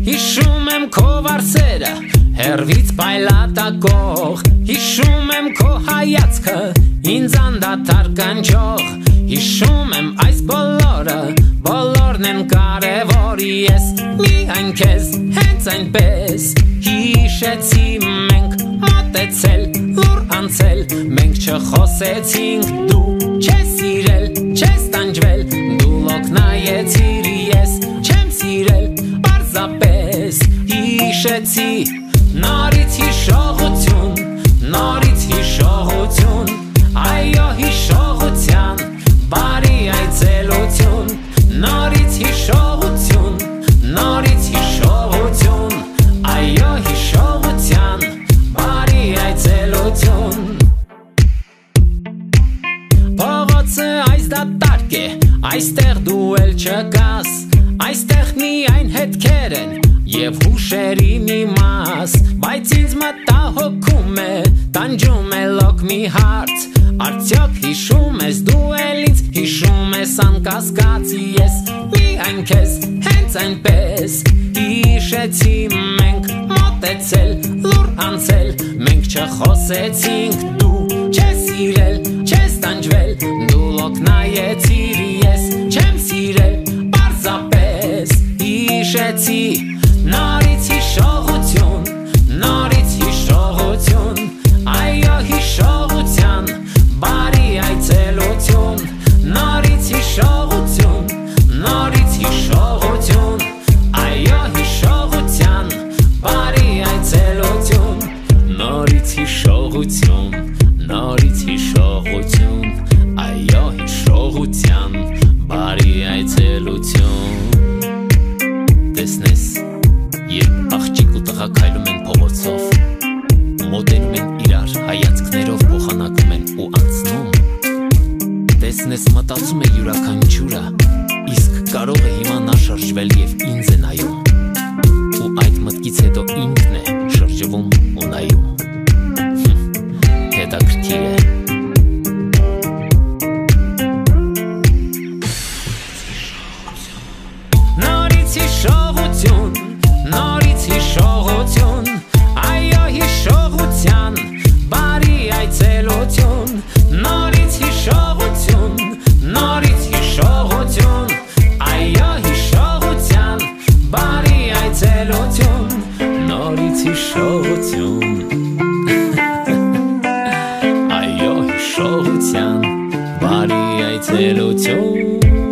Հիշում եմ քո վարսերը հեռվից պայլատակող Հիշում եմ քո հայացքը ինձ անդադար կանչող Հիշում եմ այս բոլորը բոլորն են կարևոր Ես միայն քեզ հենց այնպես հիշեցի Մենք մոտեցել լուր անցել Մենք չխոսեցինք դու չես սիրել չես տանջվել Դու լոկ նայեցիր ես չեմ սիրել Պարզապես հիշեցի Նորից հիշողություն Նորից հիշողություն Այո հիշողության Բարի այցելություն Նորից հիշողություն Նորից հիշողություն Այո հիշողության Բարի այցելություն Փողոցը այս դատարկ է Այստեղ դու էլ չկաս Այստեղ միայն հետքեր են Եվ հուշերի մի մաս Բայց ինձ մտահոգում է Տանջում է լոկ մի հարց Արդյոք հիշում ես դու էլ ինձ Հիշում ես անկասկած Ես միայն քեզ հենց այնպես Հիշեցի մենք մոտեցել լուր անցել Մենք չխոսեցինք դու չես սիրել չես տանջվել Դու լոկ նայեցիր ես չեմ սիրել Պարզապես հիշեցի Նորից հիշողություն Նորից հիշողություն Այո հիշողության Բարի այցելություն Նորից հիշողություն Նորից հիշողություն Այո հիշողության Բարի այցելություն Նորից հիշողություն Նորից հիշողություն Այո հիշողության Բարի այցելություն Տեսնես Երբ աղջիկ ու տղա քայլում են փողոցով Մոտենում են իրար հայացքներով փոխանակում են ու անցնում Տեսնես մտածում է յուրաքանչյուրը Իսկ կարող է հիմա նա շրջվել և ինձ է նայում Ու այդ մտքից հետո ինքն է շրջվում ու նայում Հետաքրքիր է Նորից հիշողություն Նորից հիշողություն Այո հիշողության Բարի այցելություն Նորից հիշողություն Նորից հիշողություն Այո հիշողության Բարի այցելություն Նորից հիշողություն Այո հիշողության Բարի այցելություն